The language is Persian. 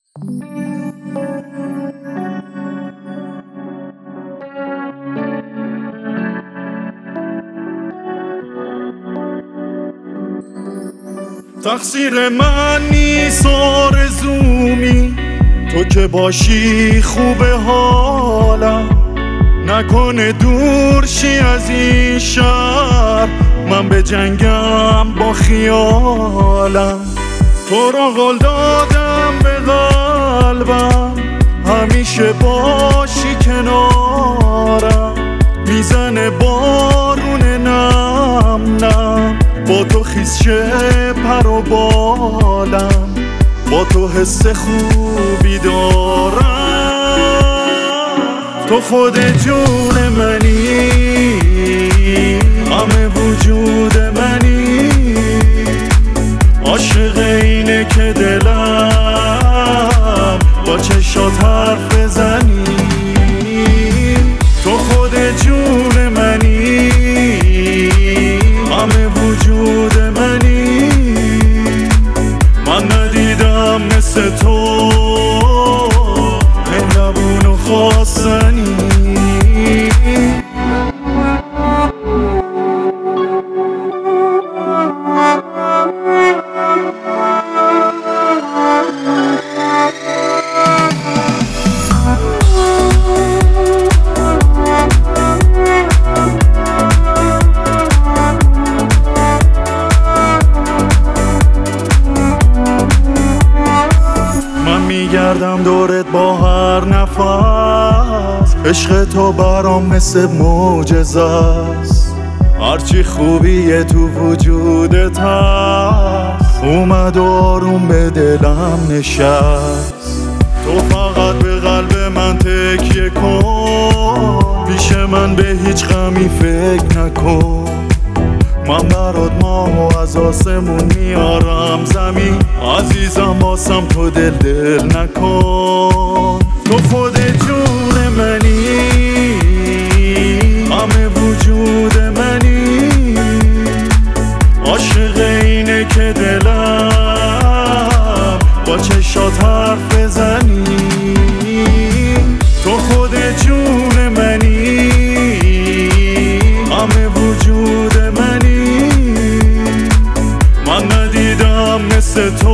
تقصیر من نیست آرزومی، تو که باشی خوبه حالم. نکنه دور شی از این شهر، من به جنگم با خیالم. تو رو قول دادم به قلبم، همیشه باشی کنارم. میزنه بارون نم نم، با تو خیس شه پر و بالم. با تو حس خوبی دارم، تو خود جون منی، همه وجود منی. عاشق اینه که دلم با چشات حرف بزنی. تو خود جون منی، همه وجود منی. من ندیدم مثل تو مهربون و خواستنی. میگردم دورت با هر نفس، عشق تو برام مثل معجزه است. هرچی خوبیه تو وجودت هست، اومد و آروم به دلم نشست. تو فقط به قلب من تکیه کن، پیش من به هیچ غمی فکر نکن. من برات ماه و از آسمون میارم زمین، عزیزم واسم تو دل نکن. تو خود جون منی، همه وجود منی. عاشق اینه که دلم با چشات حرف بزنی. تو خود جون منی، همه وجود منی. من ندیدم مثل تو